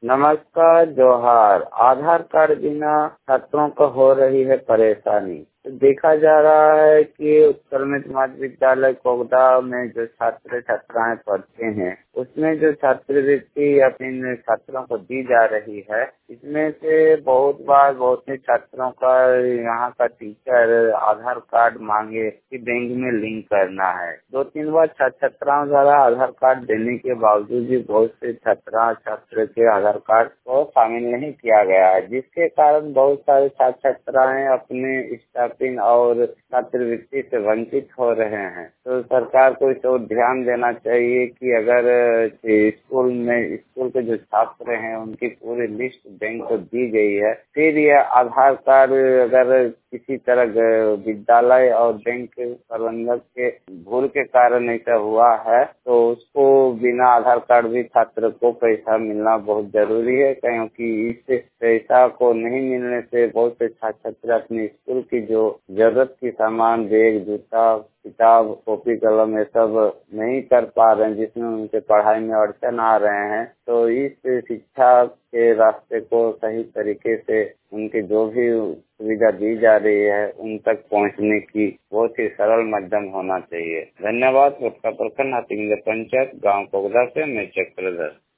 नमस्कार, जोहार। आधार कार्ड बिना छात्रों को हो रही है परेशानी। तो देखा जा रहा है कि उत्तर मध्य विद्यालय कोगदा में जो छात्र छात्राएं पढ़ते हैं, उसमें जो छात्रवृत्ति अपने छात्रों को दी जा रही है, इसमें से बहुत बार बहुत से छात्रों का यहाँ का टीचर आधार कार्ड मांगे कि बैंक में लिंक करना है। 2-3 बार छात्राओं द्वारा आधार कार्ड देने के बावजूद भी बहुत से छात्र के आधार कार्ड को शामिल नहीं किया गया है, जिसके कारण बहुत सारे छात्र छात्राएं अपने स्टाफिंग और छात्रवृत्ति से वंचित हो रहे हैं। तो सरकार को इस ओर ध्यान देना चाहिए कि अगर स्कूल के जो छात्र हैं उनकी पूरी लिस्ट बैंक को दी गई है, फिर यह आधार कार्ड अगर किसी तरह विद्यालय और बैंक प्रबंधक के भूल के कारण ऐसा हुआ है, तो उसको बिना आधार कार्ड भी छात्र को पैसा मिलना बहुत जरूरी है, क्योंकि इस पैसा को नहीं मिलने से बहुत से छात्र छात्रा अपने स्कूल की जो जरूरत की सामान, बैग, जूता, किताब, कॉपी, कलम ये सब नहीं कर पा रहे हैं, जिसमें उनके पढ़ाई में अड़चन आ रहे हैं। तो इस शिक्षा के रास्ते को सही तरीके से उनके जो भी सुविधा दी जा रही है उन तक पहुंचने की बहुत ही सरल माध्यम होना चाहिए। धन्यवाद। प्रखंड हाथीगंज पंचायत गांव कोगदा से मैं चक्रधर।